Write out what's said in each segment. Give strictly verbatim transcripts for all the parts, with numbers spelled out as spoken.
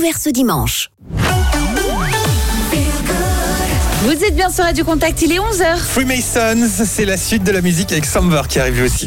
découvert ce dimanche. Vous êtes bien sur Radio Contact, il est onze heures. Freemasons, c'est la suite de la musique avec Samver qui arrive aussi.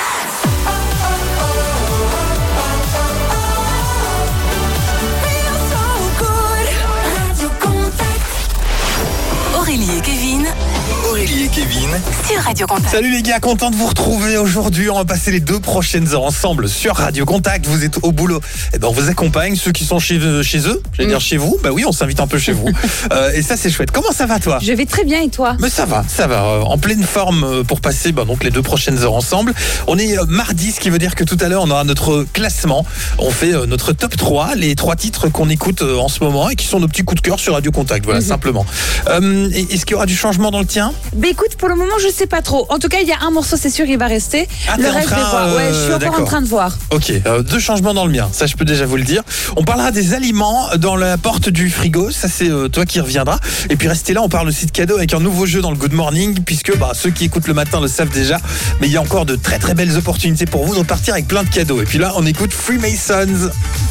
Aurélie et Kevin. Aurélie et Kevin. Sur Radio Contact. Salut les gars, content de vous retrouver aujourd'hui. On va passer les deux prochaines heures ensemble sur Radio Contact. Vous êtes au boulot, et ben on vous accompagne. Ceux qui sont chez, chez eux, j'allais dire chez vous, bah oui, on s'invite un peu chez vous. euh, et ça c'est chouette. Comment ça va toi ? Je vais très bien et toi ? Mais ça va, ça va. Euh, en pleine forme pour passer bah, donc les deux prochaines heures ensemble. On est euh, mardi, ce qui veut dire que tout à l'heure on aura notre classement. On fait euh, notre top trois, les trois titres qu'on écoute euh, en ce moment et qui sont nos petits coups de cœur sur Radio Contact. Voilà, mm-hmm. simplement. Euh, est-ce qu'il y aura du changement dans le tien ? Bah écoute, pour le moment je sais pas trop. En tout cas il y a un morceau, c'est sûr, il va rester. Ah, le reste reste, je vais voir. Ouais, je suis encore d'accord. en train de voir. Ok, euh, deux changements dans le mien, ça je peux déjà vous le dire. On parlera des aliments dans la porte du frigo, ça c'est euh, toi qui reviendras. Et puis restez là, on parle aussi de cadeaux avec un nouveau jeu dans le Good Morning, puisque bah, ceux qui écoutent le matin le savent déjà, mais il y a encore de très très belles opportunités pour vous de repartir avec plein de cadeaux. Et puis là on écoute Freemasons.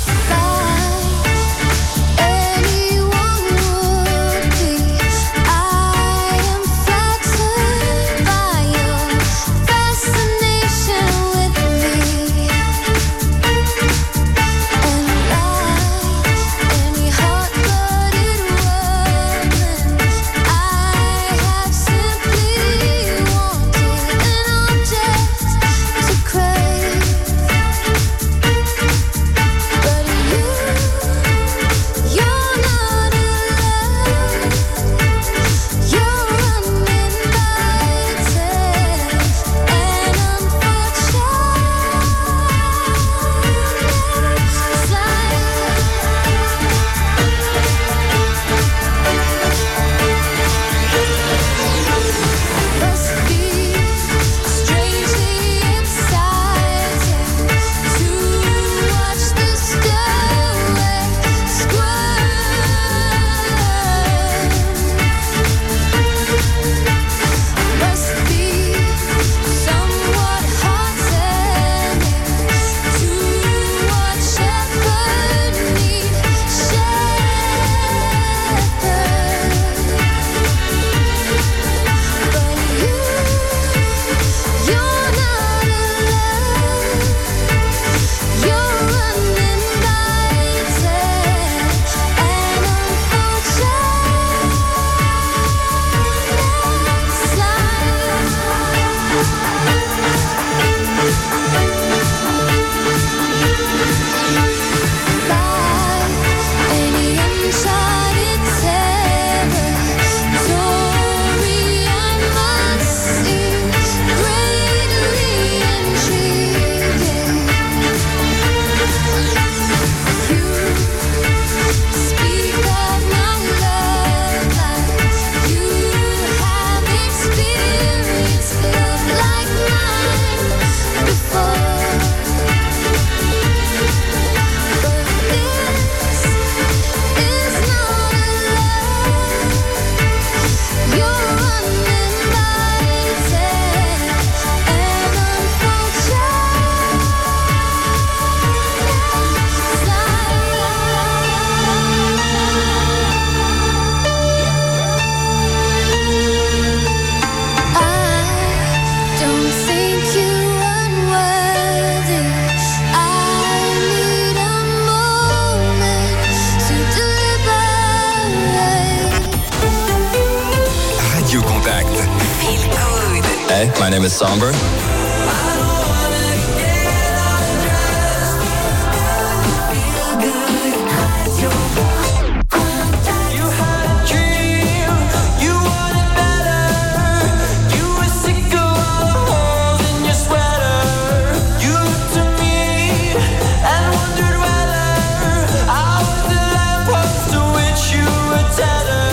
Hey, my name is Somber.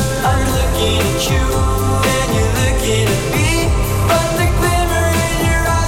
You and you're looking at me, but the glimmer in your eyes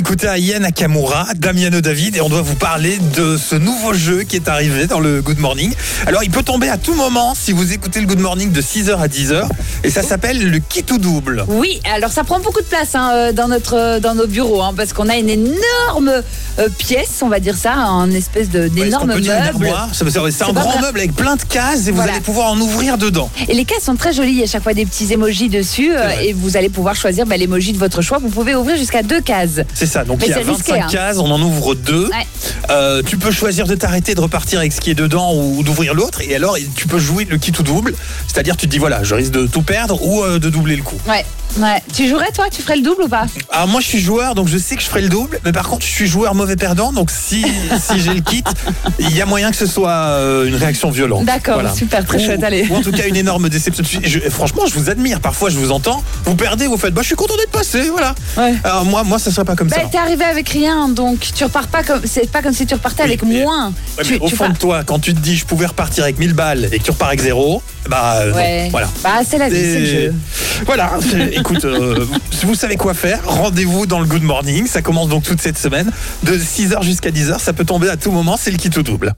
écouter Aya Nakamura, Damiano David, et on doit vous parler de ce nouveau jeu qui est arrivé dans le Good Morning. Alors, il peut tomber à tout moment si vous écoutez le Good Morning de six heures à dix heures, et ça s'appelle le kit ou double. Oui, alors ça prend beaucoup de place hein, dans, notre, dans nos bureaux, hein, parce qu'on a une énorme euh, pièce, on va dire ça, un espèce de, d'énorme ouais, meuble. C'est, c'est, c'est un grand vrai. meuble avec plein de cases, et vous voilà. allez pouvoir en ouvrir dedans. Et les cases sont très jolies, il y a chaque fois des petits emojis dessus, euh, et vous allez pouvoir choisir bah, l'emoji de votre choix. Vous pouvez ouvrir jusqu'à deux cases. C'est ça, donc mais il y a vingt-cinq risqué, hein. cases, on en ouvre deux. Ouais. Euh, tu peux choisir de t'arrêter, de repartir avec ce qui est dedans ou d'ouvrir l'autre, et alors tu peux jouer le kit ou double, c'est-à-dire tu te dis voilà, je risque de tout perdre ou euh, de doubler le coup. Ouais. Ouais. Tu jouerais toi, tu ferais le double ou pas? Ah, moi je suis joueur donc je sais que je ferai le double, mais par contre je suis joueur mauvais perdant, donc si, si j'ai le kit, il y a moyen que ce soit euh, une réaction violente. D'accord, voilà. Super, très ou, chouette, allez. Ou en tout cas une énorme déception. Je, franchement je vous admire, parfois je vous entends, vous perdez, vous faites bah je suis content d'être passé, voilà. Ouais. Alors moi, moi ça serait pas comme bah, ça. T'es arrivé avec rien, donc tu repars pas comme, c'est pas comme si tu repartais oui, avec mais, moins. Ouais, tu, mais au tu fond pars... de toi, quand tu te dis je pouvais repartir avec mille balles et que tu repars avec zéro, bah ouais. non, voilà. Bah c'est la vie, c'est, c'est le jeu. Voilà, écoute, euh, si vous savez quoi faire, rendez-vous dans le Good Morning. Ça commence donc toute cette semaine, de six heures jusqu'à dix heures. Ça peut tomber à tout moment, c'est le kit ou double.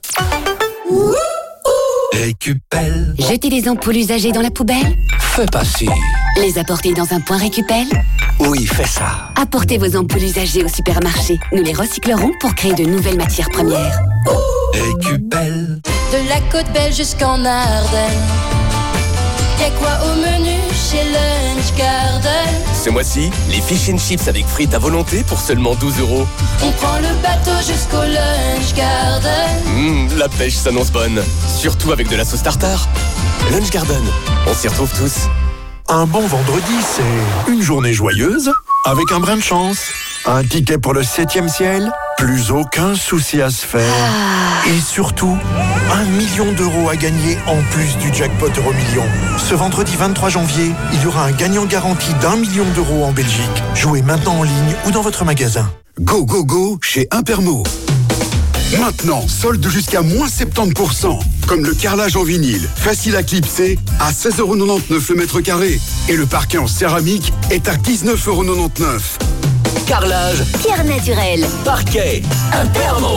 Récupelle. Jeter les ampoules usagées dans la poubelle. Fais pas si. Les apporter dans un point récupelle. Oui, fais ça. Apportez vos ampoules usagées au supermarché. Nous les recyclerons pour créer de nouvelles matières premières. Récupelle. De la côte belle jusqu'en Ardennes. Y'a quoi au menu chez Lunch Garden? Ce mois-ci, les fish and chips avec frites à volonté pour seulement douze euros. On prend le bateau jusqu'au Lunch Garden. Mmh, la pêche s'annonce bonne. Surtout avec de la sauce tartare. Lunch Garden, on s'y retrouve tous. Un bon vendredi, c'est une journée joyeuse avec un brin de chance. Un ticket pour le septième ciel, plus aucun souci à se faire. Ah. Et surtout, un million d'euros à gagner en plus du jackpot Euromillion. Ce vendredi vingt-trois janvier, il y aura un gagnant garanti d'un million d'euros en Belgique. Jouez maintenant en ligne ou dans votre magasin. Go, go, go chez Impermo. Maintenant, solde jusqu'à moins soixante-dix pour cent. Comme le carrelage en vinyle, facile à clipser, à seize euros quatre-vingt-dix-neuf le mètre carré. Et le parquet en céramique est à dix-neuf euros quatre-vingt-dix-neuf. Carrelage, pierre naturelle, parquet, Impermo.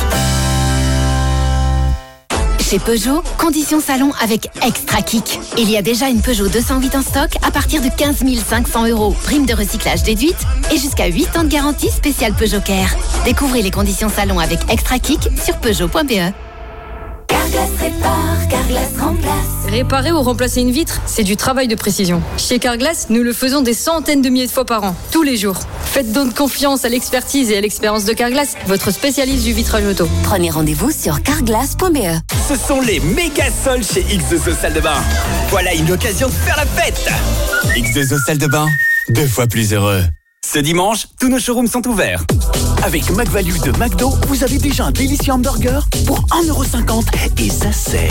Chez Peugeot, conditions salon avec Extra Kick. Il y a déjà une Peugeot deux cent huit en stock à partir de quinze mille cinq cents euros. Prime de recyclage déduite et jusqu'à huit ans de garantie spéciale Peugeot Care. Découvrez les conditions salon avec Extra Kick sur Peugeot point B E. Carglass répare, Carglass remplace. Réparer ou remplacer une vitre, c'est du travail de précision. Chez Carglass, nous le faisons des centaines de milliers de fois par an, tous les jours. Faites donc confiance à l'expertise et à l'expérience de Carglass, votre spécialiste du vitrage auto. Prenez rendez-vous sur carglass point B E. Ce sont les méga soldes chez X deux O Salle de Bain. Voilà une occasion de faire la fête. X deux O Salle de Bain, deux fois plus heureux. Ce dimanche, tous nos showrooms sont ouverts. Avec McValue de McDo, vous avez déjà un délicieux hamburger pour un euro cinquante et ça c'est...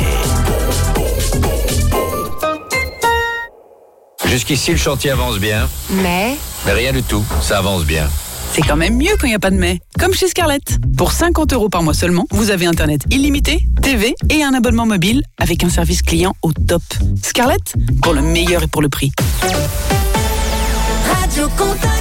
Jusqu'ici, le chantier avance bien. Mais Mais rien du tout, ça avance bien. C'est quand même mieux quand il n'y a pas de mais. Comme chez Scarlett. Pour cinquante euros par mois seulement, vous avez Internet illimité, T V et un abonnement mobile avec un service client au top. Scarlett, pour le meilleur et pour le prix. Radio Contact.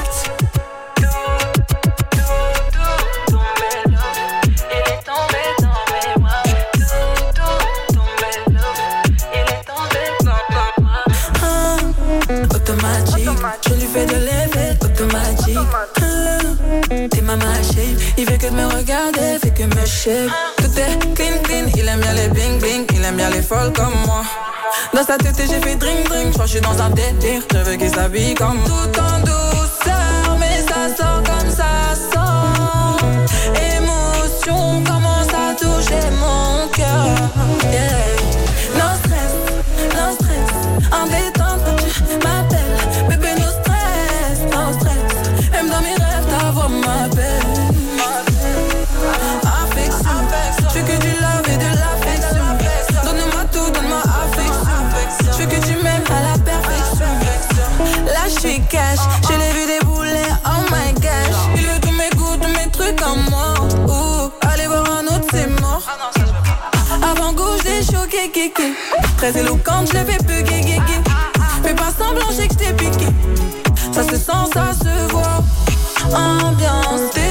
Je lui fais de l'effet automatique. Mmh, t'es ma machine. Il fait que de me regarder, fait que me shape. Tout est clean, clean. Il aime bien les bling, bling. Il aime bien les folles comme moi. Dans sa tête, j'ai fait drink, drink. J'crois que je suis dans un délire. Je veux qu'il s'habille comme tout en douceur. Mais ça sort comme ça sort. Émotion commence à toucher mon cœur. Yeah. No stress, no stress. En détente, tu m'appelles. Cash, je l'ai vu débouler, oh my gosh. Il veut tous mes goûts, tous mes trucs en moi. Ouh, allez voir un autre, c'est mort. Avant gauche, j'ai choqué, kéké. Très éloquente, je l'ai fait plus gué, fais pas semblant, j'ai que je t'ai piqué. Ça se sent, ça se voit. Ambiance,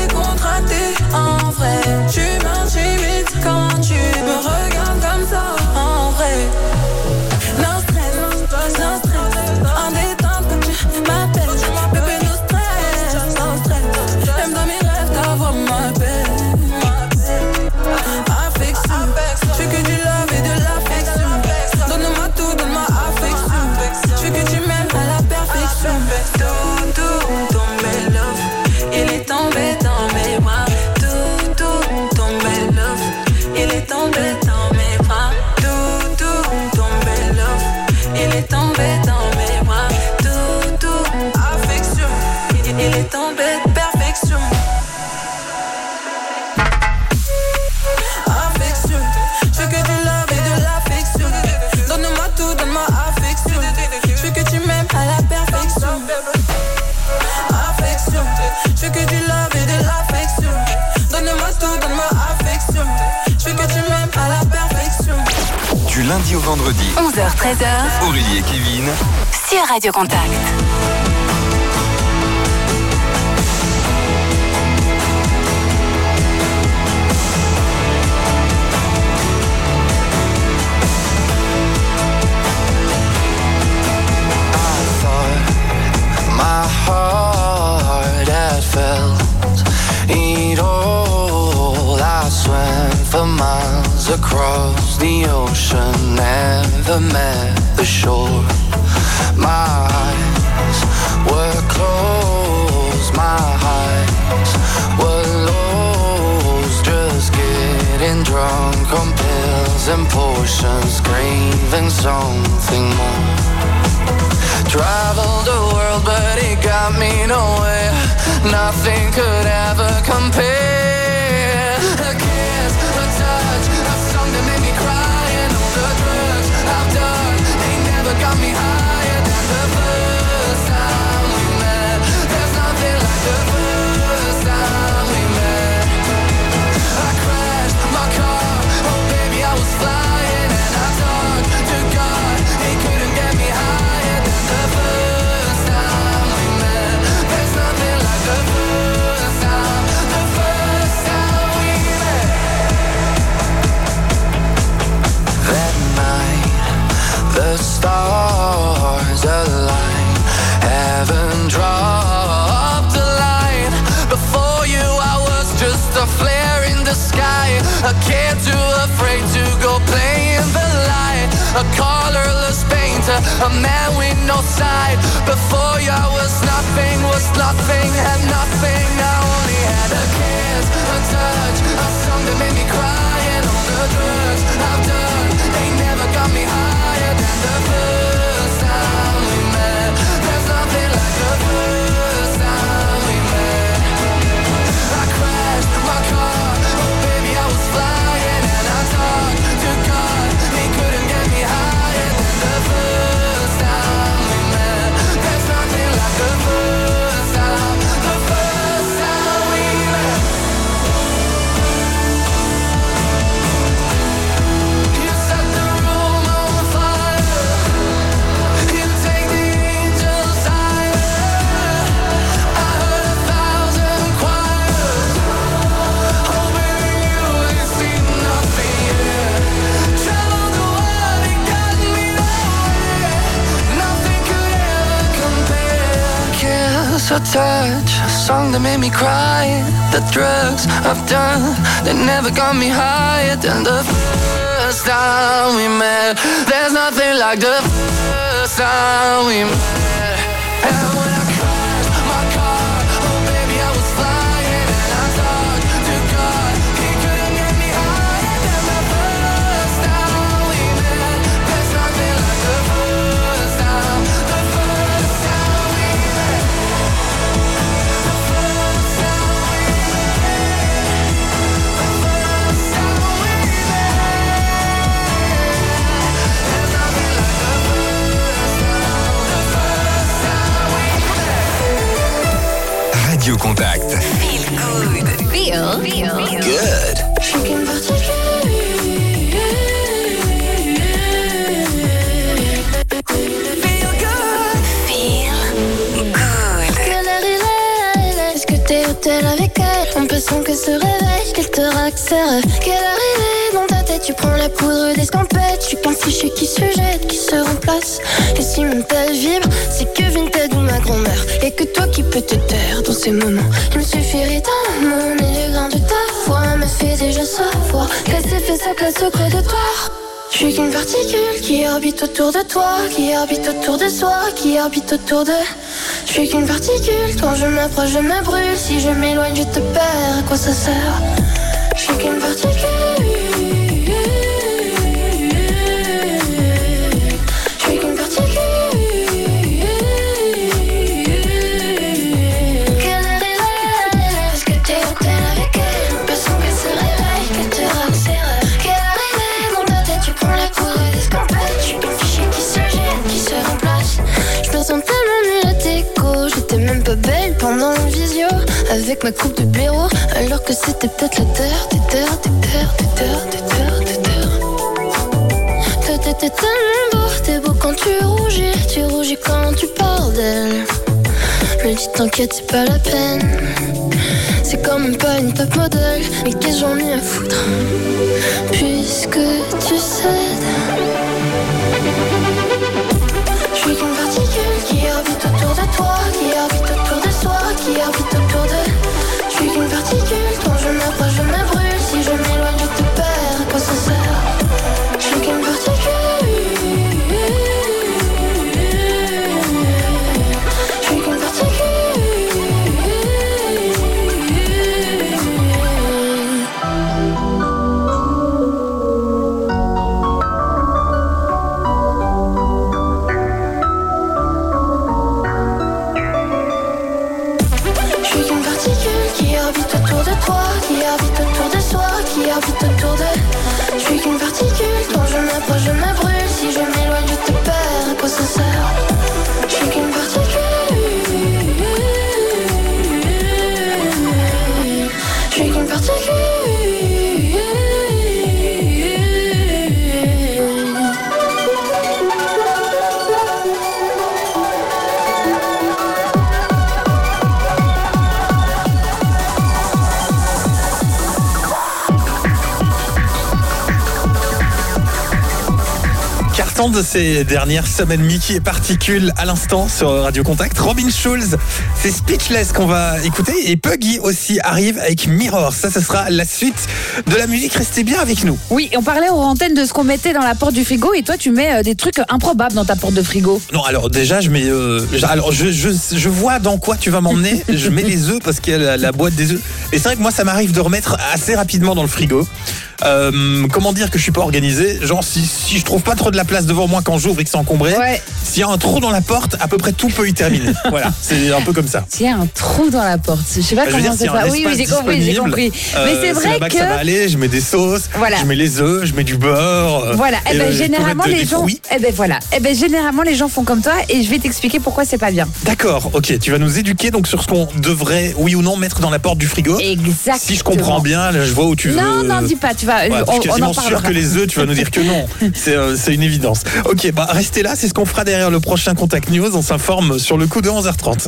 lundi au vendredi. onze heures treize heures. Aurélie et Kevin. Sur Radio Contact. My heart had felt it all. I swam for miles across the ocean, never met the shore. My eyes were closed, my eyes were lost, just getting drunk on pills and potions, craving something more. Traveled the world, but it got me nowhere. Nothing could ever compare. A kiss, a touch, a song that made me cry, and all the drugs I've done, they never got me higher than the first time we met. There's nothing like the first time we met. I crashed my car, oh baby I was flying, and I talked to God, he couldn't get me higher than the first time we met. There's nothing like the first time, the first time we met. That night, the stars aligned, heaven dropped a line. Before you I was just a flare in the sky, a kid too afraid to go play in the light, a colorless painter, a man with no side. Before you I was nothing, was nothing, had nothing. I only had a kiss, a touch, a song that made me cry, and all the drugs I've done, they never got me higher than the first time we met. There's nothing like the first time we met. I crashed my car, oh baby I was flying, and I talked to God, he couldn't get me higher than the first time we met. There's nothing like the first time, the first time we met. You set the room on fire, you take the angels higher. I heard a thousand choirs, oh baby you ain't seen nothing yet. Traveled the world, it got me nowhere. Nothing could ever compare. Kiss or touch, a song that made me cry. The drugs I've done, they never got me higher than the first time we met. There's nothing like the first time we met. And when I crashed my car, oh baby I was flying, and I talked to God, he couldn't get me higher than the first time we met. There's nothing like the first time, the first time we met. The first time we met. The first time we met. There's nothing like the first time, the first time we met. Radio Contact. Feel good. Feel, feel, Good. Je suis qu'une particulière. Feel good. Feel good. Quelle heure il est, elle est. Est-ce que t'es au tel avec elle? On peut sans que se réveille, qu'elle te raque ses rêves. Quelle heure il est dans ta tête? Tu prends la poudre d'escampette. Je suis qu'un fichier qui se jette, qui se remplace. Et si mon tel vibre, c'est que Vinted ou ma grand-mère. Et que toi qui peux te taire dans ces moments. Il me suffirait d'un mot, mais le grain de ta voix me fait déjà savoir qu'elle s'est fait sa place auprès de toi. Je suis qu'une particule qui orbite autour de toi, qui orbite autour de soi, qui orbite autour de... Je suis qu'une particule, quand je m'approche je me brûle. Si je m'éloigne je te perds, à quoi ça sert? Je suis qu'une particule. Je suis qu'une particule. Quelle heure il est? Est-ce que t'es au tel avec elle? On peut sans qu'elle se réveille, qu'elle te raque ses rêves. Quelle heure il est? Dans ta tête tu prends la poudre d'escampette. Je suis qu'un fichier qui se jette, qui se remplace. Je me sens tellement nulle à déco. J'étais même pas belle pendant le visio, avec ma coupe de blaireau, alors que c'était peut-être la terre, des terres, des terres, des terres, des terres, des terres. rougir, tu rougis quand tu parles d'elle. Je lui dis t'inquiète, c'est pas la peine. C'est quand même pas une top modèle. Mais qu'est-ce que j'en ai à foutre? Puisque tu cèdes. Je suis qu'une particule qui orbite autour de toi, qui orbite autour de soi, qui orbite autour de. Je suis qu'une particule, quand je m'approche, je me brûle. Si je m'éloigne, je te perds, à quoi ça sert? Je suis qu'une particule. Je suis qu'une particule. Qui orbite autour de. Je suis qu'une particule, quand je m'approche, je me brûle. Si je m'éloigne, je te perds, à quoi ça sert? Je suis qu'une particule. Je suis qu'une particule. De ces dernières semaines, Mickey et Particules à l'instant sur Radio Contact. Robin Schulz, c'est Speechless qu'on va écouter, et Puggy aussi arrive avec Mirror. Ça, ce sera la suite de la musique. Restez bien avec nous. Oui, on parlait aux antennes de ce qu'on mettait dans la porte du frigo, et toi tu mets euh, des trucs improbables dans ta porte de frigo. Non, alors déjà je mets, euh, alors je, je, je vois dans quoi tu vas m'emmener. Je mets les œufs parce qu'il y a la, la boîte des œufs. Et c'est vrai que moi ça m'arrive de remettre assez rapidement dans le frigo. Euh, comment dire que je suis pas organisé? Genre si, si je trouve pas trop de la place devant moi quand j'ouvre et que c'est encombré, ouais. S'il y a un trou dans la porte, à peu près tout peut y terminer. Voilà, c'est un peu comme ça. S'il y a un trou dans la porte, je sais pas bah, comment c'est ça. Oui, oui, j'ai compris, j'ai compris. Euh, Mais c'est vrai c'est que... que ça va aller. Je mets des sauces, voilà. Je mets les œufs, je mets du beurre. Voilà. Et, et ben euh, généralement les gens, fruits. et ben voilà. Et ben généralement les gens font comme toi, et je vais t'expliquer pourquoi c'est pas bien. D'accord. Ok. Tu vas nous éduquer donc sur ce qu'on devrait, oui ou non, mettre dans la porte du frigo. Exactement. Si je comprends bien, là, je vois où tu veux. Non, non, dis pas. Tu vas. Ouais, on, on en sûr que les œufs, tu vas nous dire que non. C'est, euh, c'est une évidence. Ok, bah restez là, c'est ce qu'on fera derrière le prochain Contact News. On s'informe sur le coup de onze heures trente.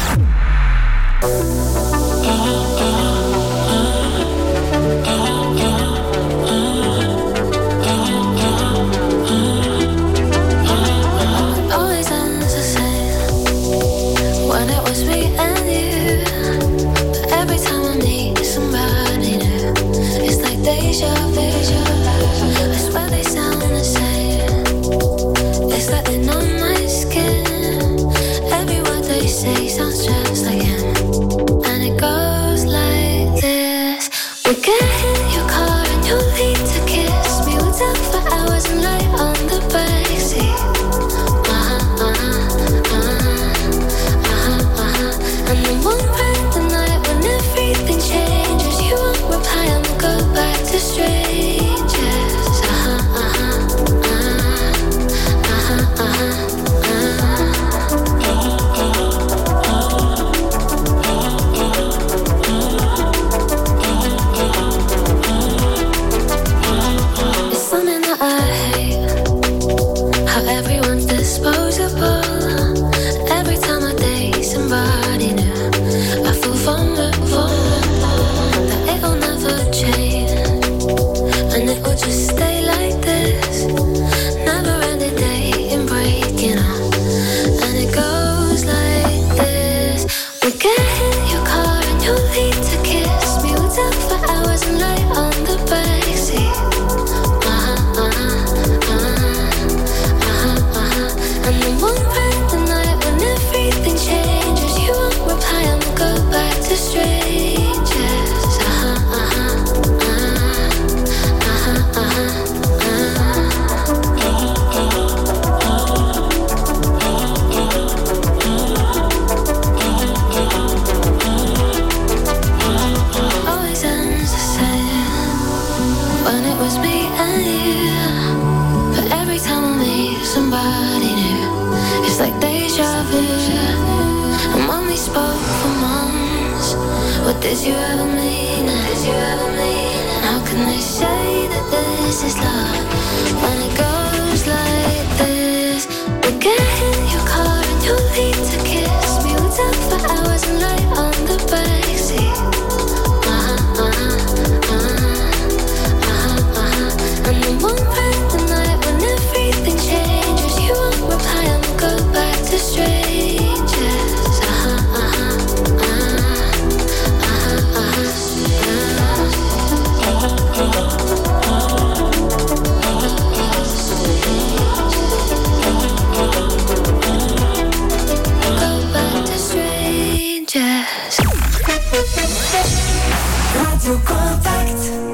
Did you ever mean it? Did you ever mean it? How can they say that this is love when it goes like this? We get Radio Contact.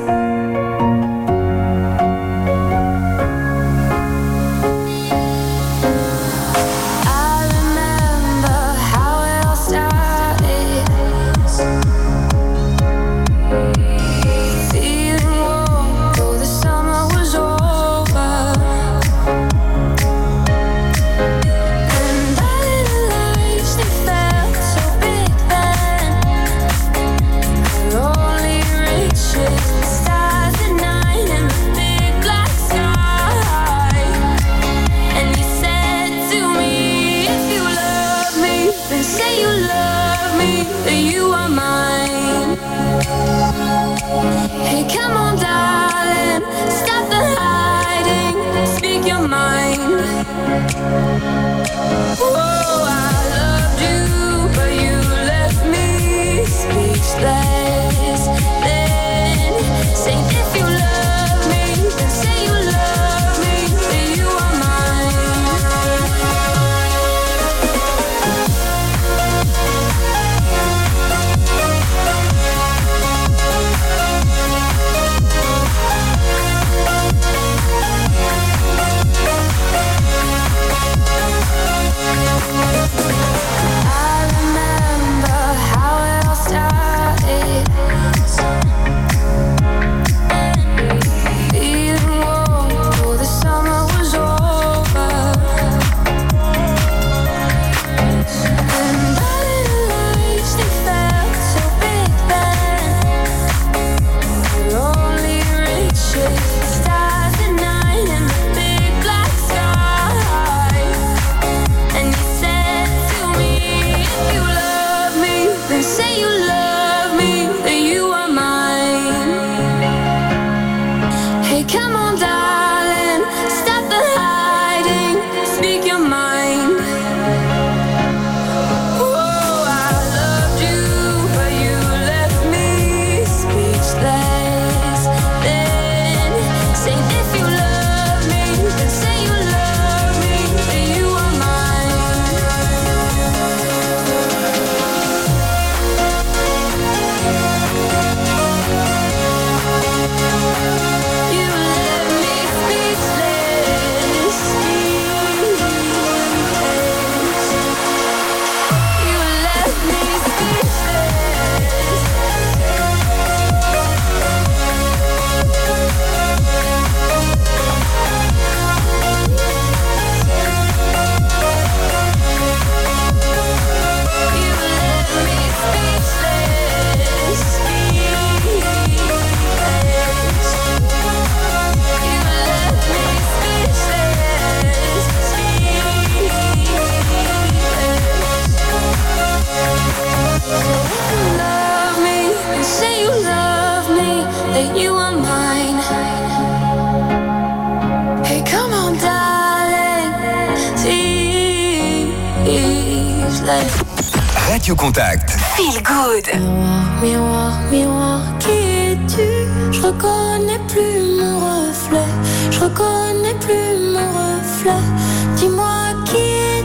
Radio Contact. Feel good. Miroir, miroir, miroir, qui es-tu? Je reconnais plus mon reflet. Je reconnais plus mon reflet. Dis-moi qui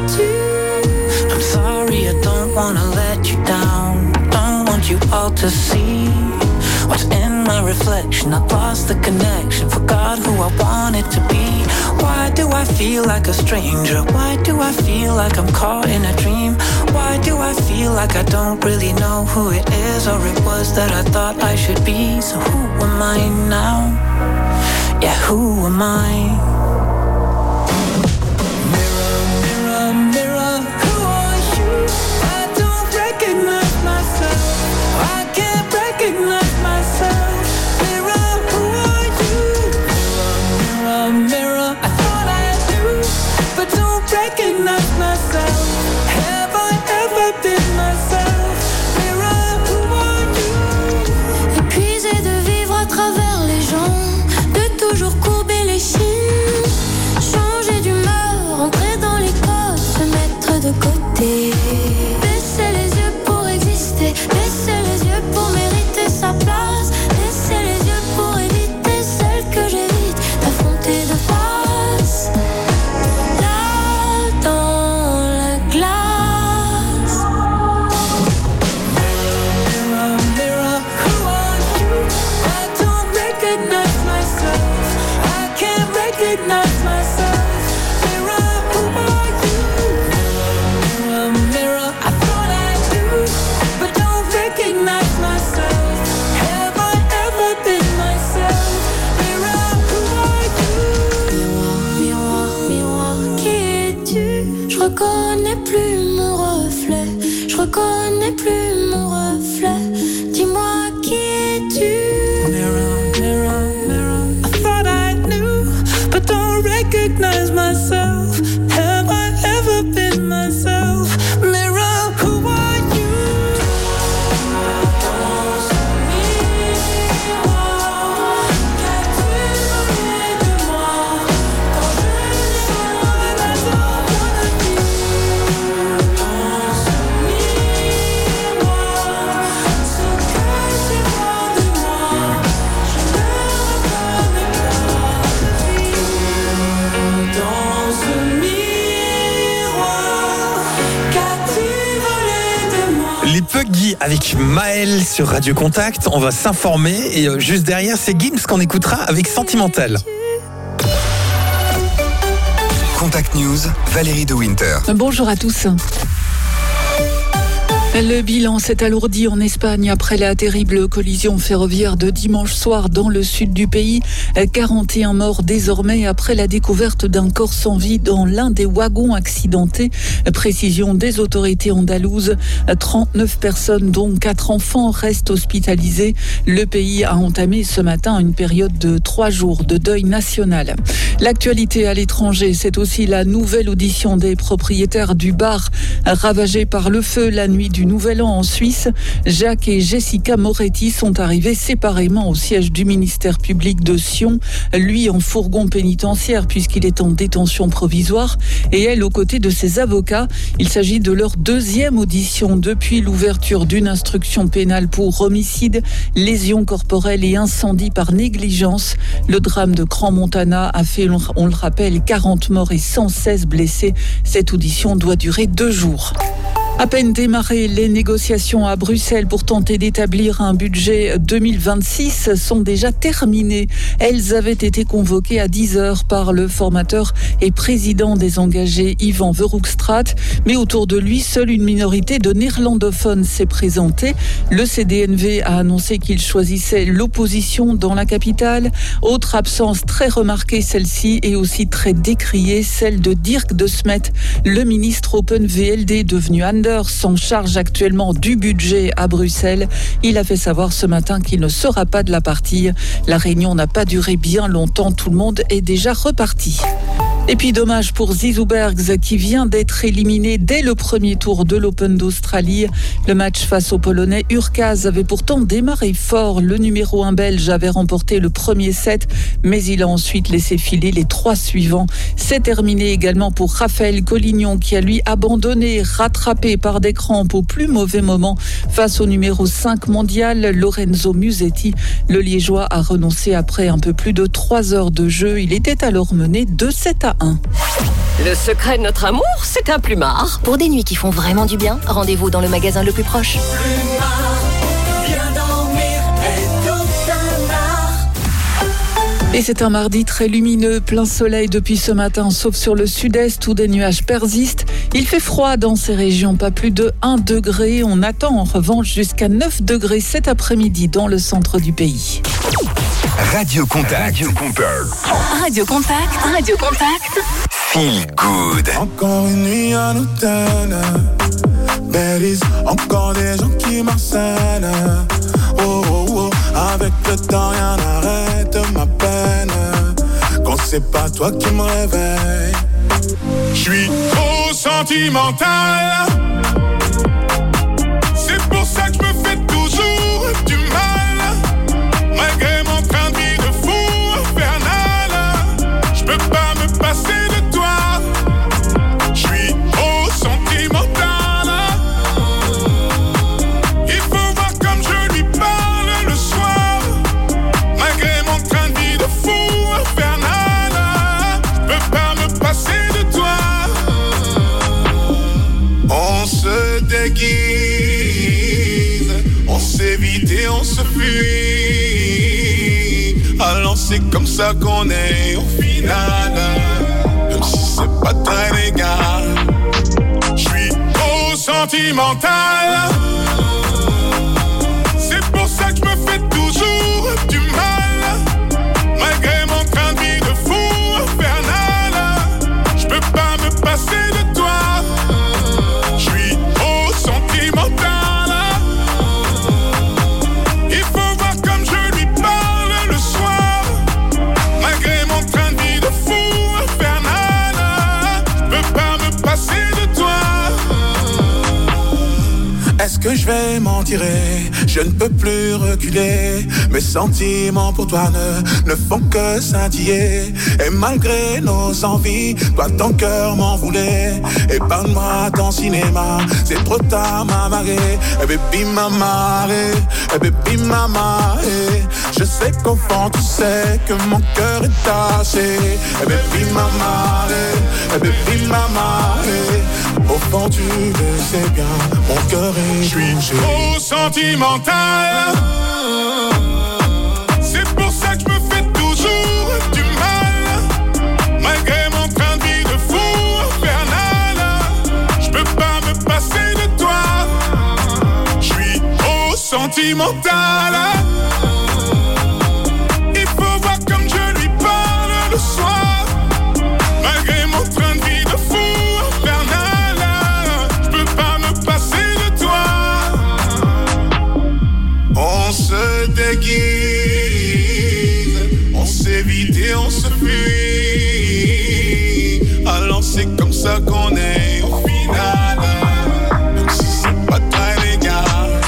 es-tu? I'm sorry, I don't wanna let you down. Don't want you all to see what's in my reflection. I lost the connection, forgot who I wanted to be. Why do I feel like a stranger? Why do I feel like I'm caught in a dream? Why do I feel like I don't really know who it is or it was that I thought I should be? So who am I now? Yeah, who am I? Mirror, mirror, mirror, who are you? I don't recognize myself. I can't recognize myself. Mirror, who are you? Mirror, mirror, mirror, I thought I knew, but don't recognize myself. Have I ever been myself? Mirror, who are you? Épuisé de vivre à travers les gens, de toujours courber les chines, changer d'humeur, entrer dans les codes, se mettre de côté, baisser les yeux pour exister, baisser les yeux pour mériter sa place. vendredi avec Maël sur Radio Contact. On va s'informer et euh, juste derrière, c'est Gims qu'on écoutera avec Sentimental. Contact News, Valérie de Winter. Bonjour à tous. Le bilan s'est alourdi en Espagne après la terrible collision ferroviaire de dimanche soir dans le sud du pays. quarante et un morts désormais après la découverte d'un corps sans vie dans l'un des wagons accidentés. Précision des autorités andalouses. trente-neuf personnes, dont quatre enfants, restent hospitalisées. Le pays a entamé ce matin une période de trois jours de deuil national. L'actualité à l'étranger, c'est aussi la nouvelle audition des propriétaires du bar ravagé par le feu la nuit du Nouvel An en Suisse. Jacques et Jessica Moretti sont arrivés séparément au siège du ministère public de Sion, lui en fourgon pénitentiaire puisqu'il est en détention provisoire et elle aux côtés de ses avocats. Il s'agit de leur deuxième audition depuis l'ouverture d'une instruction pénale pour homicide, lésions corporelles et incendie par négligence. Le drame de Crans-Montana a fait, on le rappelle, quarante morts et cent seize blessés. Cette audition doit durer deux jours. À peine démarrées, les négociations à Bruxelles pour tenter d'établir un budget deux mille vingt-six sont déjà terminées. Elles avaient été convoquées à dix heures par le formateur et président des engagés Yvan Verhoekstraat. Mais autour de lui, seule une minorité de néerlandophones s'est présentée. Le C D N V a annoncé qu'il choisissait l'opposition dans la capitale. Autre absence très remarquée, celle-ci, et aussi très décriée, celle de Dirk de Smet, le ministre Open V L D devenu Anders s'en charge actuellement du budget à Bruxelles. Il a fait savoir ce matin qu'il ne sera pas de la partie. La réunion n'a pas duré bien longtemps, tout le monde est déjà reparti. Et puis dommage pour Zizou Bergs qui vient d'être éliminé dès le premier tour de l'Open d'Australie. Le match face au Polonais Urkaz avait pourtant démarré fort. Le numéro un belge avait remporté le premier set, mais il a ensuite laissé filer les trois suivants. C'est terminé également pour Raphaël Collignon qui a lui abandonné, rattrapé par des crampes au plus mauvais moment face au numéro cinq mondial Lorenzo Musetti. Le Liégeois a renoncé après un peu plus de trois heures de jeu. Il était alors mené deux sept à un. Le secret de notre amour, c'est un plumard. Pour des nuits qui font vraiment du bien, rendez-vous dans le magasin le plus proche. Et c'est un mardi très lumineux, plein soleil depuis ce matin, sauf sur le sud-est où des nuages persistent. Il fait froid dans ces régions, pas plus de un degré. On attend en revanche jusqu'à neuf degrés cet après-midi dans le centre du pays. Radio Contact. Radio Contact. Radio Contact. Radio Contact. Feel good. Encore une nuit à l'hôtel. Baileys, encore des gens qui m'harcèlent. Oh, oh, oh. Avec le temps, rien n'arrête ma peine. Quand c'est pas toi qui me réveille. J'suis trop sentimental. C'est pour ça que je me fais toujours du mal. Malgré mon train de vie de fou infernal, je peux pas me passer de toi. Je suis trop sentimental. Il faut voir comme je lui parle le soir. Malgré mon train de vie de fou infernal, je peux pas me passer de toi. On se déguise, on s'évite et on se fuit. Alors c'est comme ça qu'on est au final, même si c'est pas très légal. J'suis trop sentimental. C'est pour ça que je me fais toujours du mal. Malgré mon train de vie de fou infernal, je peux pas me passer de toi. J'suis trop sentimental. Il faut voir comme je lui parle le soir. Malgré mon train de vie de fou infernal, je peux pas me passer de toi. Est-ce que je vais m'en tirer? Je ne peux plus reculer. Mes sentiments pour toi ne, ne font que scintiller. Et malgré nos envies, toi ton cœur m'en voulait. Épargne-moi ton cinéma, c'est trop tard m'a marré. Eh baby m'a marré, eh baby m'a marré. Je sais qu'au fond tu sais que mon cœur est taché. Eh baby mama, eh, eh baby mama, eh. Au fond tu le sais bien, mon cœur est touché. Je suis trop sentimental. C'est pour ça que je me fais toujours du mal. Malgré mon train de vie de fou infernal, je peux pas me passer de toi. Je suis trop sentimental. Il faut voir comme je lui parle le soir. Malgré mon train de vie de fou infernal, je peux pas me passer de toi. On se déguise, on s'évite et on se fuit. Alors c'est comme ça qu'on est au final, même si c'est pas très légal.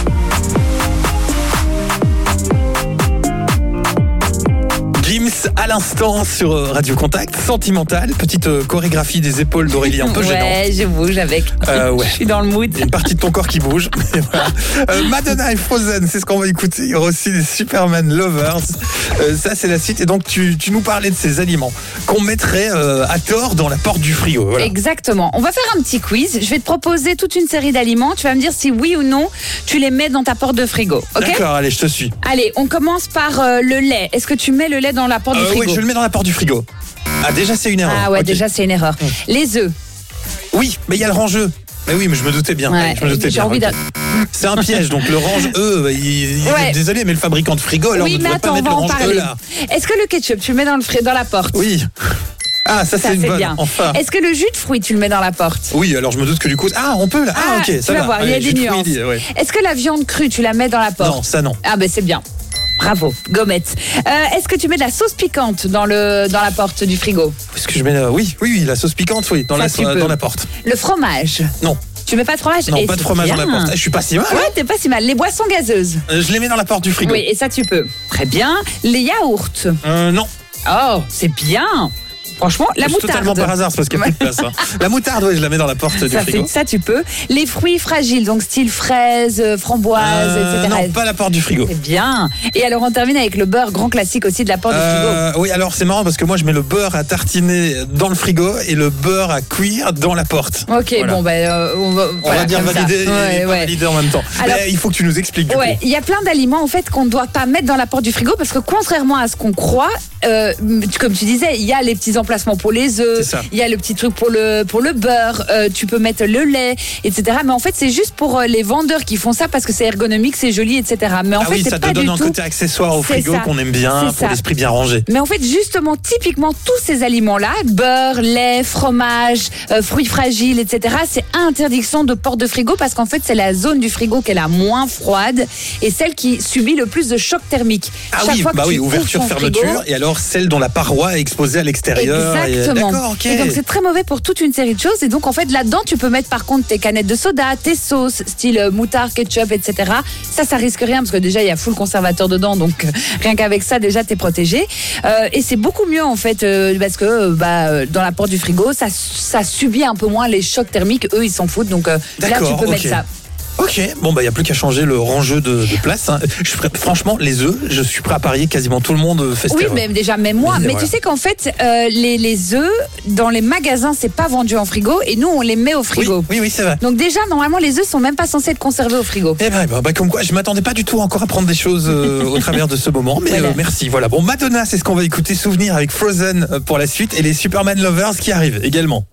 Gims à l'instant sur Radio Contact, Sentimental, petite euh, chorégraphie des épaules d'Aurélie un peu gênante. Ouais, je bouge avec. Euh, ouais. Je suis dans le mood. Il y a une partie de ton corps qui bouge. Mais voilà. euh, Madonna et Frozen, c'est ce qu'on va écouter. Il y aura aussi des Superman Lovers. Euh, ça, c'est la suite. Et donc, tu, tu nous parlais de ces aliments qu'on mettrait euh, à tort dans la porte du frigo. Voilà. Exactement. On va faire un petit quiz. Je vais te proposer toute une série d'aliments. Tu vas me dire si oui ou non tu les mets dans ta porte de frigo. Ok ? D'accord, allez, je te suis. Allez, on commence par euh, le lait. Est-ce que tu mets le lait dans la porte Euh, du frigo ? oui, je le mets dans la porte du frigo. Ah, déjà, c'est une erreur. Ah ouais, Ok. déjà c'est une erreur. Mmh. Les œufs. Oui, mais il y a le range-œuf. Mais oui, mais je me doutais bien. Ouais, je me doutais j'ai bien. envie Ok. d'un- C'est un piège, donc le range-œuf, il, il Ouais. désolé, mais le fabricant de frigo, alors oui, on ne mais devrait attends, pas on mettre va le en range-œuf parler. là. Est-ce que le ketchup, tu le mets dans, le fri- dans la porte ? Oui. Ah, ça, Ça, c'est une c'est bonne. bien. Enfin. Est-ce que le jus de fruits, tu le mets dans la porte ? Oui, alors je me doute que du coup. Ah, on peut là. Ah, ok, tu ça vas va. voir, il y a Ouais, des jus de nuances. fruits, ouais. Est-ce que la viande crue, tu la mets dans la porte ? Non, ça non. Ah ben c'est bien. Bravo, gommette. Euh, Est-ce que tu mets de la sauce piquante dans, le, dans la porte du frigo ? Est-ce que je mets. euh, Oui, oui, oui, la sauce piquante, oui, dans, Ça, la, tu euh, peux. dans la porte. Le fromage ? Non. Tu mets pas de fromage ? Non, Et pas de c'est fromage dans la bien. porte. Eh, je suis pas si mal. hein. Ouais, t'es pas si mal. Les boissons gazeuses ? Euh, je les mets dans la porte du frigo. Oui, et ça tu peux. Très bien. Les yaourts ? Euh, non. Oh, c'est bien. Franchement, la C'est moutarde. totalement par hasard, c'est parce qu'il n'y a plus de place. hein. La moutarde, oui, je la mets dans la porte du Ça, frigo. c'est- ça, tu peux. Les fruits fragiles, donc style fraises, euh, framboises, Euh, et cetera. non, pas la porte du frigo. C'est bien. Et alors, on termine avec le beurre, grand classique aussi de la porte du frigo. Euh, oui, alors c'est marrant parce que moi je mets le beurre à tartiner dans le frigo et le beurre à cuire dans la porte. Ok, Voilà. bon, ben, euh, on va, On voilà, va dire comme ça. valider et Ouais, pas ouais. valider en même temps. Alors- Mais il faut que tu nous expliques du Ouais, coup. il y a plein d'aliments en fait qu'on ne doit pas mettre dans la porte du frigo parce que contrairement à ce qu'on croit, euh, comme tu disais, il y a les petits emplacements pour les œufs, C'est ça. il y a le petit truc pour le pour le beurre, euh, tu peux mettre le lait, et cetera. Mais en fait, c'est juste pour euh, les vendeurs qui font ça parce que c'est ergonomique, c'est joli, et cetera. Mais en ah fait, oui, c'est ça pas te donne du un tout. côté accessoire au C'est frigo ça. qu'on aime bien C'est pour ça. l'esprit bien rangé. Mais en fait, justement, typiquement, tous ces aliments-là, beurre, lait, fromage, euh, fruits fragiles, et cetera, c'est interdiction de porte de frigo parce qu'en fait, c'est la zone du frigo qui est la moins froide et celle qui subit le plus de choc thermique. Ah Chaque oui, fois que bah tu oui, ouvres ouverture, ton fermeture, frigo- et alors celle dont la paroi est exposée à l'extérieur. et- Exactement. D'accord, ok. Et donc c'est très mauvais pour toute une série de choses. Et donc en fait là-dedans tu peux mettre par contre tes canettes de soda, tes sauces, style euh, moutarde, ketchup, et cetera. Ça, ça risque rien parce que déjà il y a full conservateur dedans, donc euh, rien qu'avec ça déjà t'es protégé. Euh, et c'est beaucoup mieux en fait euh, parce que euh, bah, euh, dans la porte du frigo ça, ça subit un peu moins les chocs thermiques. Eux ils s'en foutent, donc euh, là tu D'accord, peux ok. mettre ça. Ok, bon bah il n'y a plus qu'à changer le rangeux de, de place. hein. Je suis prêt- franchement, les œufs, je suis prêt à parier quasiment tout le monde fait cette Oui, erreur. mais déjà, même moi. Mais Mais voilà. tu sais qu'en fait, euh, les, les œufs, dans les magasins, c'est pas vendu en frigo et nous, on les met au frigo. Oui, oui, c'est vrai. Donc déjà, normalement, les œufs sont même pas censés être conservés au frigo. Eh ben, bah, bah, comme quoi, je m'attendais pas du tout encore à prendre des choses euh, au travers de ce moment, mais Voilà. euh, merci. Voilà. Bon, Madonna, c'est ce qu'on va écouter. Souvenir avec Frozen euh, pour la suite et les Superman Lovers qui arrivent également.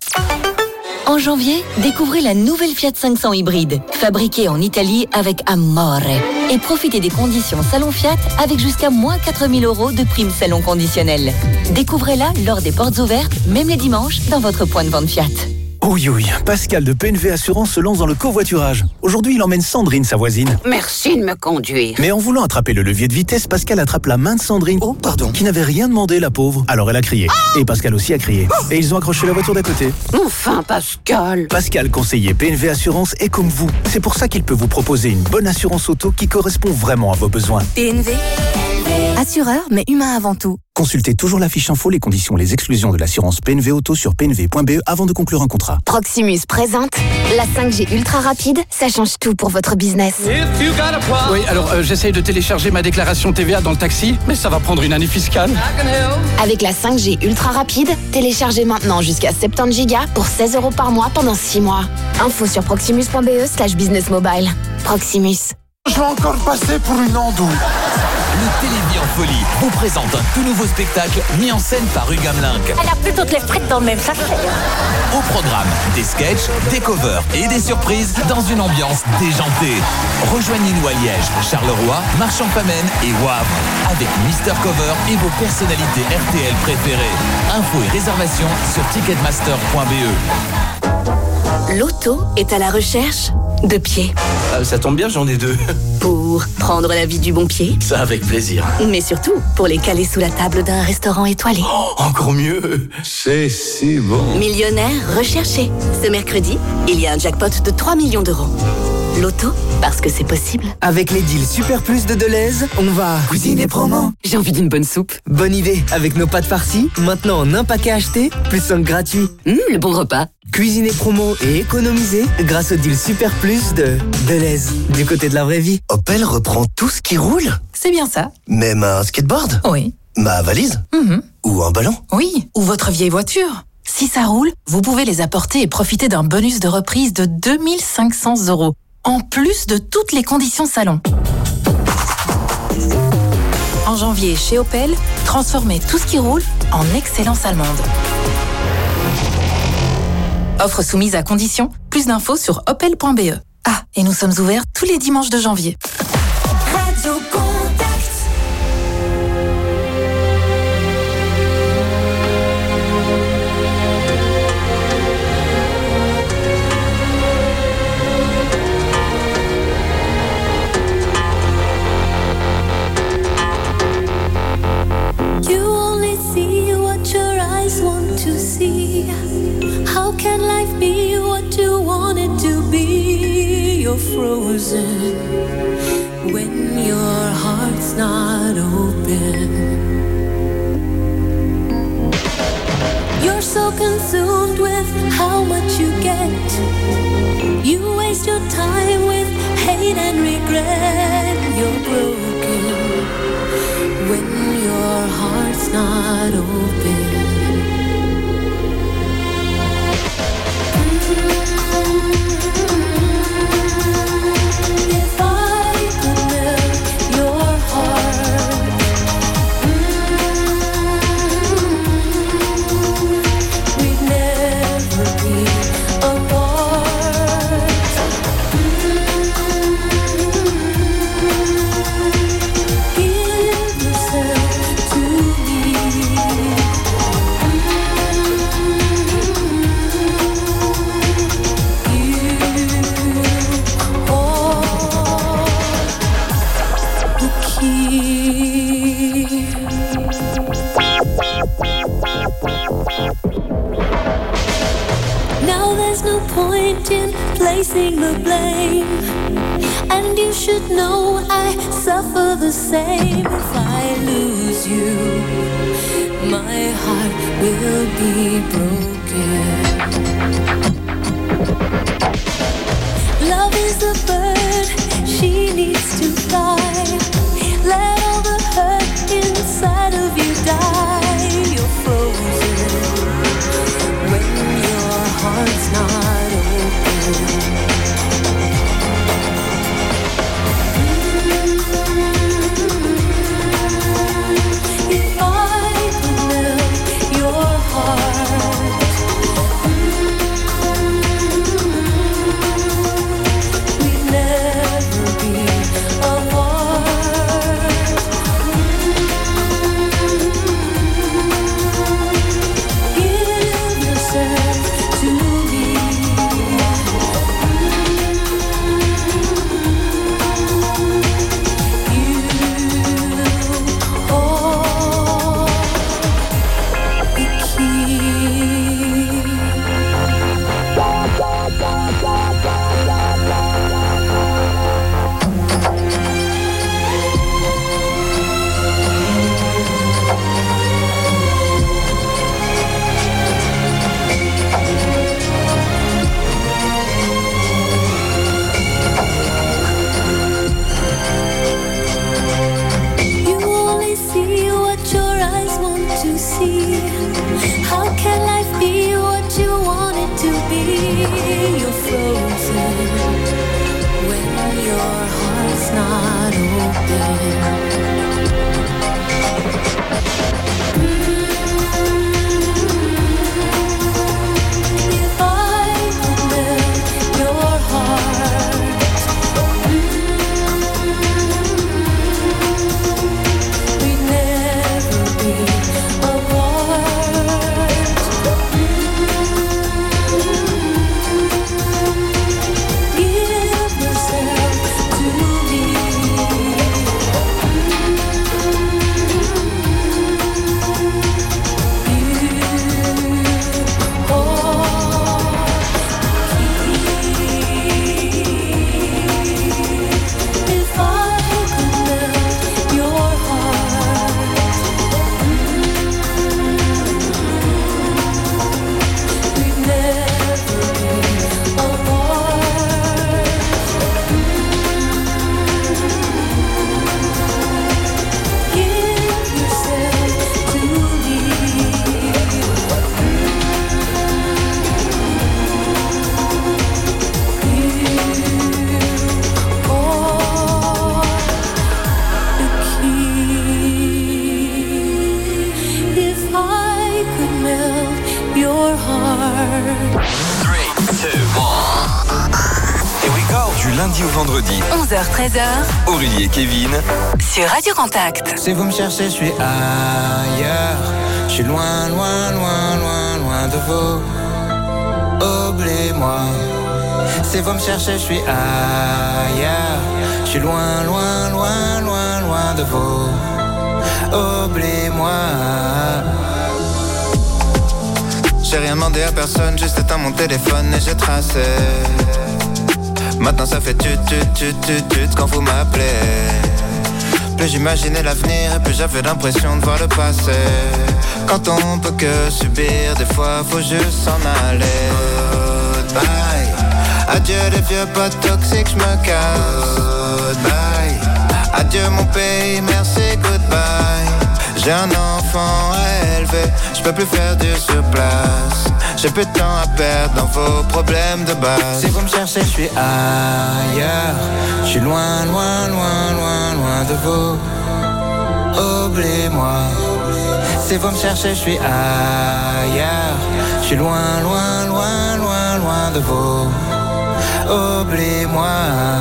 En janvier, découvrez la nouvelle Fiat cinq cents hybride, fabriquée en Italie avec Amore. Et profitez des conditions Salon Fiat avec jusqu'à moins quatre mille euros de prime salon conditionnelle. Découvrez-la lors des portes ouvertes, même les dimanches, dans votre point de vente Fiat. Oui, oui, Pascal de P N V Assurance se lance dans le covoiturage. Aujourd'hui, il emmène Sandrine, sa voisine. Merci de me conduire. Mais en voulant attraper le levier de vitesse, Pascal attrape la main de Sandrine. Oh, pardon. Qui n'avait rien demandé, la pauvre. Alors elle a crié. Et Pascal aussi a crié. Et ils ont accroché la voiture d'à côté. Enfin, Pascal. Pascal, conseiller P N V Assurance, est comme vous. C'est pour ça qu'il peut vous proposer une bonne assurance auto qui correspond vraiment à vos besoins. P N V. Assurance assureur, mais humain avant tout. Consultez toujours la fiche info, les conditions, les exclusions de l'assurance P N V Auto sur p n v point b e avant de conclure un contrat. Proximus présente la cinq G ultra rapide, ça change tout pour votre business. Oui, alors euh, j'essaye de télécharger ma déclaration T V A dans le taxi, mais ça va prendre une année fiscale. Avec la cinq G ultra rapide, téléchargez maintenant jusqu'à soixante-dix gigas pour seize euros par mois pendant six mois. Info sur proximus point b e slash business mobile. Proximus. Je vais encore passer pour une andouille. Le Télévis en folie vous présente un tout nouveau spectacle mis en scène par Hugues Hamelin. Elle a plus toutes les frites dans le même sachet. Au programme, des sketchs, des covers et des surprises dans une ambiance déjantée. Rejoignez-nous à Liège, Charleroi, Marchand-Famenne et Wavre avec Mister Cover et vos personnalités R T L préférées. Infos et réservations sur ticketmaster point b e. L'auto est à la recherche de pieds. Euh, ça tombe bien, j'en ai deux. Pour prendre la vie du bon pied, Ça avec plaisir. mais surtout pour les caler sous la table d'un restaurant étoilé. Oh, encore mieux. C'est si bon. Millionnaire recherché. Ce mercredi, il y a un jackpot de trois millions d'euros. L'auto, parce que c'est possible. Avec les deals Super Plus de Deleuze, on va cuisiner promo. J'ai envie d'une bonne soupe. Bonne idée, avec nos pâtes farcies, maintenant en un paquet acheté, plus cinq gratuits. Mmh, le bon repas. Cuisiner promo et économiser grâce au deal Super Plus de Deleuze, du côté de la vraie vie. Opel reprend tout ce qui roule. C'est bien ça. Même un skateboard. Oui. Ma valise. Mhm. Ou un ballon. Oui, ou votre vieille voiture. Si ça roule, vous pouvez les apporter et profiter d'un bonus de reprise de deux mille cinq cents euros, en plus de toutes les conditions salon. En janvier, chez Opel, transformez tout ce qui roule en excellence allemande. Offre soumise à condition. Plus d'infos sur opel point b e. Ah, et nous sommes ouverts tous les dimanches de janvier. Radio Contact. You only see what your eyes want to see. How can life be what you want it to be? You're frozen when your heart's not open. You're so consumed with how much you get. You waste your time with hate and regret. You're broken when your heart's not open. If I could melt your heart, we'd never be apart. Give yourself to me. Now there's no point in placing the blame, and you should know I suffer the same. If I lose you, my heart will be broken. Love is a bird, she needs to fly. Let all the hurt inside of you die. You're frozen when your heart's not open. If I could melt your heart, Here we go. Du lundi au vendredi, onze heures treize heures Aurélie et Kevin sur Radio Contact. Si vous me cherchez, je suis ailleurs. Je suis loin, loin, loin, loin, loin de vous. Oubliez-moi. Si vous me cherchez, je suis ailleurs. Je suis loin, loin, loin, loin, loin de vous. Oubliez-moi. J'ai rien demandé à personne, juste éteint mon téléphone et j'ai tracé. Maintenant ça fait tut tut tut tut tut quand vous m'appelez. Plus j'imaginais l'avenir et plus j'avais l'impression de voir le passé. Quand on peut que subir, des fois faut juste s'en aller. Goodbye. Adieu les vieux potes toxiques, j'me casse. Goodbye. Adieu mon pays, merci, goodbye. J'ai un enfant à élever, je peux plus faire du surplace. J'ai plus de temps à perdre dans vos problèmes de base. Si vous me cherchez, je suis ailleurs. Je suis loin, loin, loin, loin, loin de vous. Oubliez-moi. Si vous me cherchez, je suis ailleurs. Je suis loin, loin, loin, loin, loin de vous. Oubliez-moi.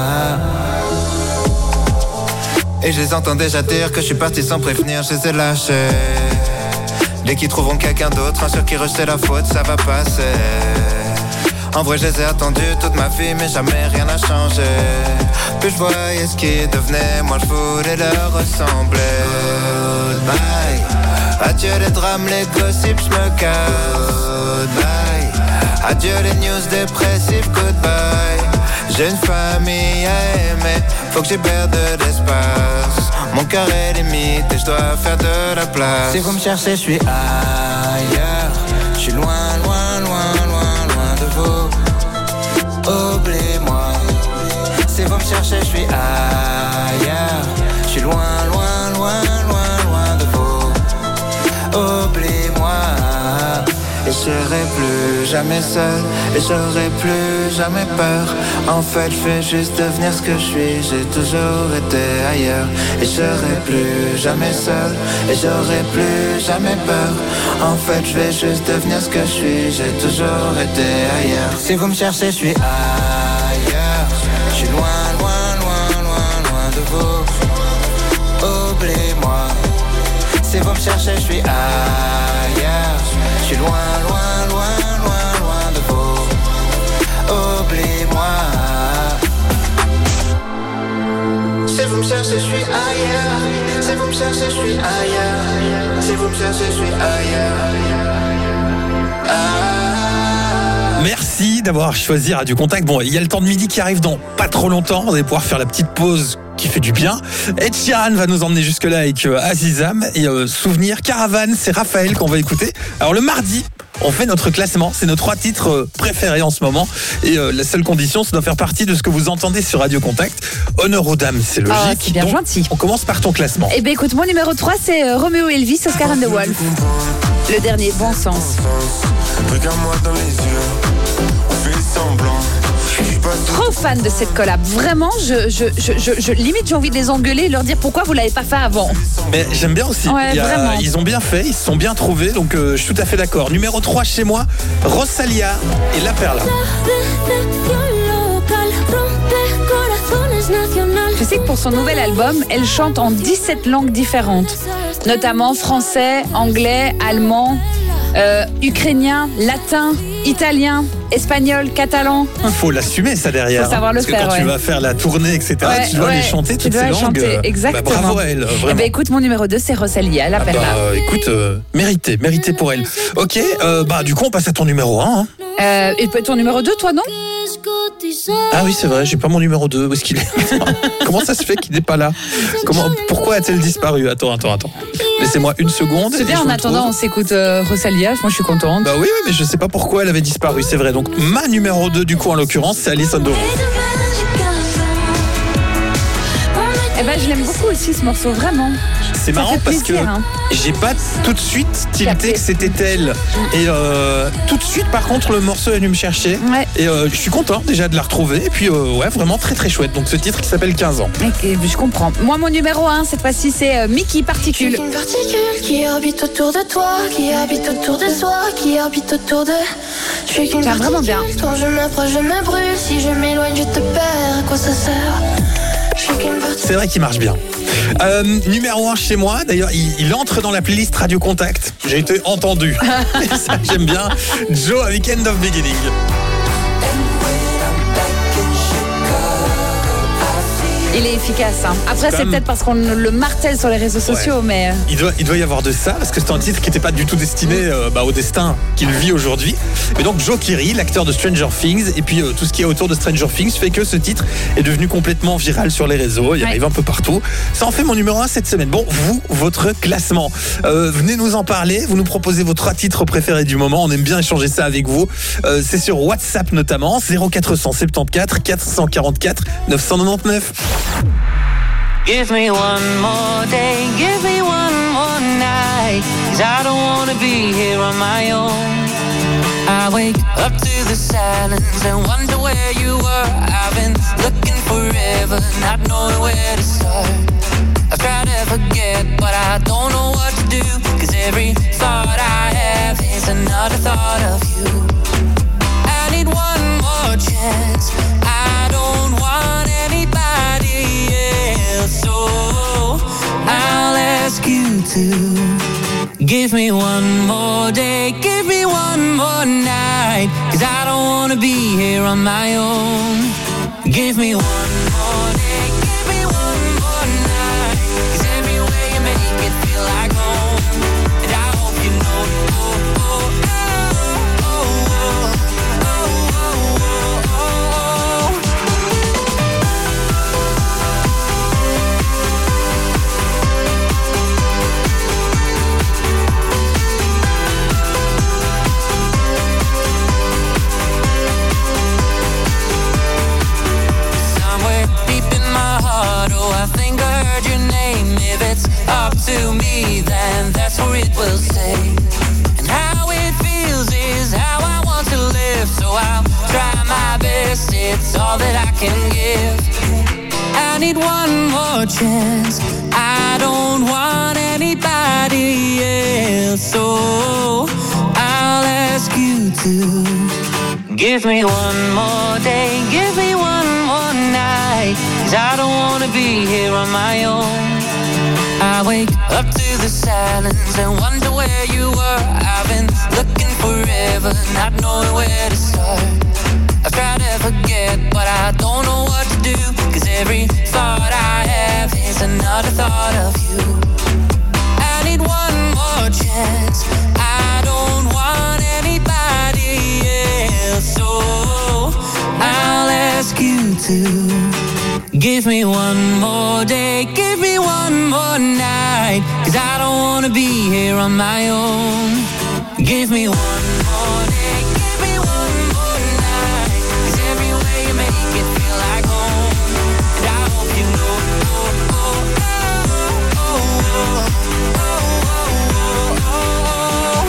Et je les entends déjà dire que je suis parti sans prévenir, je les ai lâchés. Dès qu'ils trouveront quelqu'un d'autre, un sur qui rejeter la faute, ça va passer. En vrai, je les ai attendus toute ma vie, mais jamais rien n'a changé. Plus je voyais ce qu'ils devenaient, moi je voulais leur ressembler. Goodbye. Adieu les drames, les gossips, je me casse. Goodbye. Adieu les news dépressives, goodbye. J'ai une famille à aimer, faut que j'y perde de l'espace. Mon cœur est limite et je dois faire de la place. Si vous me cherchez, je suis ailleurs. Je suis loin, loin, loin, loin, loin de vous. Oubliez-moi. Si vous me cherchez, je suis ailleurs. Je suis loin, loin, loin, loin, loin de vous. Oubliez-moi. Et je serai plus jamais seul, et j'aurai plus jamais peur. En fait, je fais juste devenir ce que je suis. J'ai toujours été ailleurs. Et je serai plus jamais seul, et j'aurai plus jamais peur. En fait, je vais juste devenir ce que je suis. J'ai toujours été ailleurs. Si vous me cherchez, je suis ailleurs. Je suis loin, loin, loin, loin, loin de vous. Oubliez-moi. Si vous me cherchez, je suis ailleurs. Je suis loin, loin, loin, loin, loin de vous. Oubliez-moi. Si vous me cherchez, je suis ailleurs. Si vous me cherchez, je suis ailleurs. Si vous me cherchez, je suis ailleurs. Ah. Merci d'avoir choisi Radio Contact. Bon, il y a le temps de midi qui arrive dans pas trop longtemps. On va pouvoir faire la petite pause qui fait du bien. Ed Sheeran va nous emmener jusque-là avec euh, Azizam. Et euh, souvenir, Caravane, c'est Raphaël qu'on va écouter. Alors le mardi, on fait notre classement. C'est nos trois titres euh, préférés en ce moment. Et euh, la seule condition, c'est de faire partie de ce que vous entendez sur Radio Contact. Honneur aux dames, c'est logique. Ah, c'est bien Donc, gentil. On commence par ton classement. Eh bien écoute, mon numéro trois, c'est euh, Roméo Elvis, Oscar and the Wolf. Le dernier, Bon Sens. Regarde-moi dans les yeux, on fait semblant. Trop fan de cette collab. Vraiment, je, je, je, je, je limite j'ai envie de les engueuler et leur dire pourquoi vous l'avez pas fait avant. Mais j'aime bien aussi. Ouais, Il y a- vraiment. ils ont bien fait, ils se sont bien trouvés, donc euh, je suis tout à fait d'accord. Numéro trois chez moi, Rosalia et La Perla. Je sais que pour son nouvel album, elle chante en dix-sept langues différentes, notamment français, anglais, allemand, euh, ukrainien, latin, italien, espagnol, catalan. Il faut l'assumer ça derrière. Faut savoir le Parce que faire, quand tu ouais. vas faire la tournée, et cetera, Ouais, tu dois ouais, les chanter tu toutes dois ces les langues. chanter, euh, exactement. bah, bravo à elle, Eh vraiment. ben écoute, mon numéro deux, c'est Rosalia, La Ah Perla. bah, écoute, euh, mérité, mérité pour elle. Ok, euh, bah du coup on passe à ton numéro un. Hein. Euh, et ton numéro deux, toi, non? Ah oui, c'est vrai, j'ai pas mon numéro deux. Où est-ce qu'il est, Comment ça se fait qu'il n'est pas là? Comment, Pourquoi a-t-elle disparu? Attends, attends, attends. Laissez-moi une seconde. C'est et bien, je en vous le attendant, trouve. on s'écoute euh, Rosalia. Moi, je suis contente. Bah oui, oui, mais je sais pas pourquoi elle avait disparu, c'est vrai. Donc ma numéro deux, du coup, en l'occurrence, c'est Alison Doro. Eh ben, je l'aime beaucoup aussi, ce morceau, vraiment. C'est Ça marrant fait parce plaisir, que hein. j'ai pas tout de suite tilté que c'était elle. Et euh, tout de suite, par contre, le morceau est venu me chercher. Ouais. Et euh, je suis content déjà de la retrouver. Et puis, euh, ouais, vraiment très très chouette. Donc ce titre qui s'appelle quinze ans. Ok, je comprends. Moi, mon numéro un, cette fois-ci, c'est euh, Mickey Particule. Une particule qui habite autour de toi, qui habite autour de soi, qui habite autour de. Je suis qu'une J'aime vraiment bien. Quand je m'approche, je me brûle. Si je m'éloigne, je te perds. À quoi ça sert? Je suis qu'une particule. C'est vrai qu'il marche bien. Euh, numéro un chez moi, d'ailleurs, il, il entre dans la playlist Radio Contact. J'ai été entendu. Et ça, j'aime bien. Joe avec End of Beginning. Il est efficace. Hein. Après, c'est Comme- peut-être parce qu'on le martèle sur les réseaux sociaux, Ouais. mais. Il doit, il doit y avoir de ça, parce que c'est un titre qui n'était pas du tout destiné euh, bah, au destin qu'il vit aujourd'hui. Mais donc Joe Keery, l'acteur de Stranger Things, et puis euh, tout ce qui est autour de Stranger Things, fait que ce titre est devenu complètement viral sur les réseaux. Il Ouais. arrive un peu partout. Ça en fait mon numéro un cette semaine. Bon, vous, votre classement. Euh, venez nous en parler. Vous nous proposez vos trois titres préférés du moment. On aime bien échanger ça avec vous. Euh, c'est sur WhatsApp notamment, zéro quatre cent soixante-quatorze quatre cent quarante-quatre neuf cent quatre-vingt-dix-neuf. Give me one more day, give me one more night, 'cause I don't wanna be here on my own. I wake up to the silence and wonder where you were. I've been looking forever, not knowing where to start. I've tried to forget, but I don't know what to do, 'cause every thought I have is another thought of you. I need one more chance, I don't want anybody else, so I'll ask you to give me one more day, give me one more night, 'cause I don't wanna be here on my own. Give me one more day, give me one more night, 'cause everywhere you make it feel like home, and I hope you know, oh, oh, oh, oh, oh, oh, oh, oh, oh, oh. Somewhere deep in my heart, oh, I think I heard your name. If it's up to me, then that's where it will stay. And how it feels is how I want to live, so I'll try my best, it's all that I can give. I need one more chance, I don't want anybody else, so I'll ask you to give me one more day, give me one more night, 'cause I don't wanna be here on my own. I wake up to the silence and wonder where you were. I've been looking forever, not knowing where to start. I've tried to forget, but I don't know what to do, 'cause every thought I have is another thought of you. I need one more chance, I don't want anybody else, so I'll ask you to give me one more day, give me one more night, 'cause I don't wanna be here on my own. Give me one more day, give me one more night, 'cause everywhere you make it feel like home, and I hope you know, oh, oh, oh, oh, oh, oh, oh, oh, oh.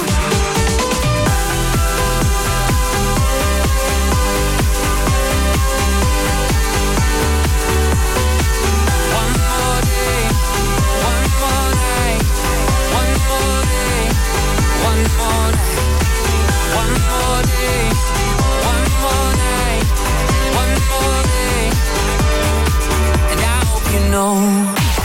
One more day, one more night, one more day, one more night, one more day, one more night, one more day, and I hope you know.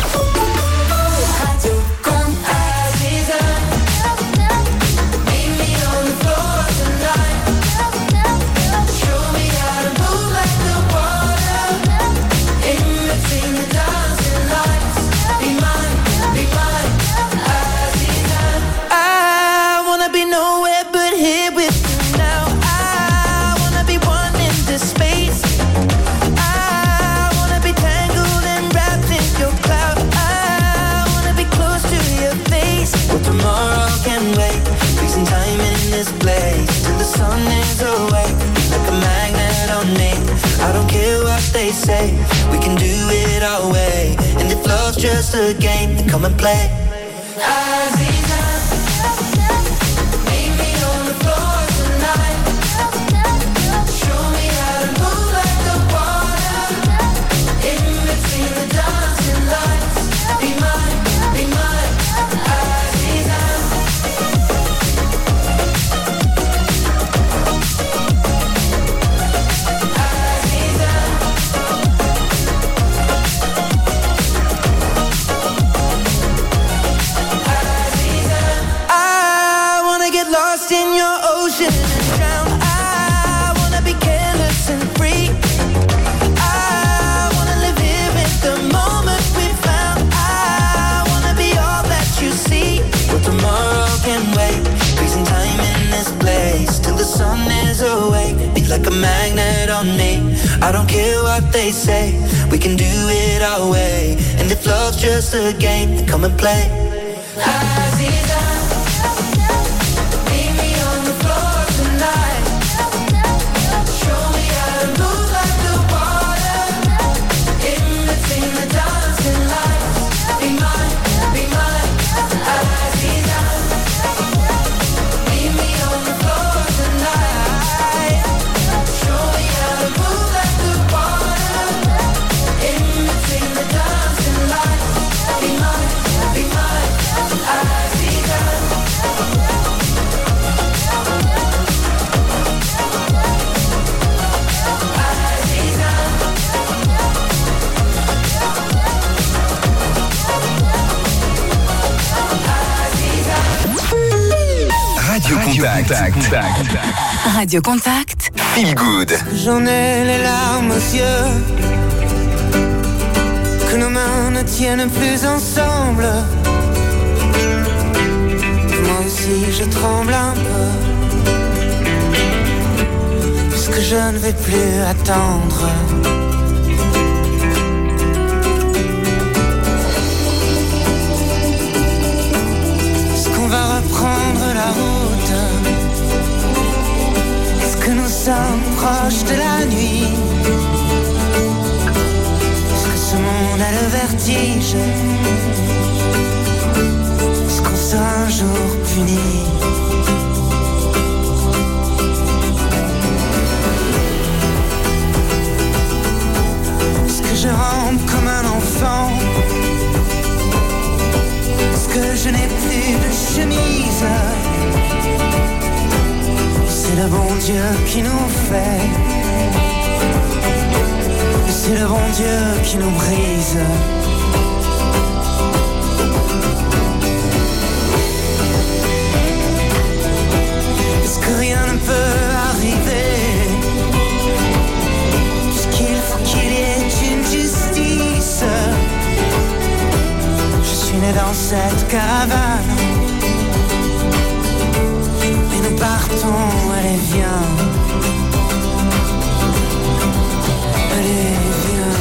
I wanna be nowhere but here with you now. I wanna be one in this space. I wanna be tangled and wrapped in your cloud. I wanna be close to your face. Well, tomorrow can wait. Freezing time in this place till the sun is away. Like a magnet on me. I don't care what they say. We can do it our way. And if love's just a game, then come and play. Like a magnet on me. I don't care what they say, we can do it our way. And if love's just a game, then come and play. Aziza, meet me on the floor tonight. Show me how to move like the water. In between the dancing lights. Be mine, be mine. Aziza, meet me on the floor tonight. Radio Contact. Contact. Radio Contact. Feel good. J'en ai les larmes aux yeux. Que nos mains ne tiennent plus ensemble. Moi aussi je tremble un peu. Puisque je ne vais plus attendre. Est-ce qu'on va reprendre la route? Est-ce que nous sommes proches de la nuit? Est-ce que ce monde a le vertige? Est-ce qu'on sera un jour puni? Est-ce que je rampe comme un enfant? Est-ce que je n'ai plus de chemise? C'est le bon Dieu qui nous fait. C'est le bon Dieu qui nous brise. Est-ce que rien ne peut arriver? Puisqu'il faut qu'il y ait une justice. Je suis né dans cette caravane. Et nous partons, allez viens. Allez viens.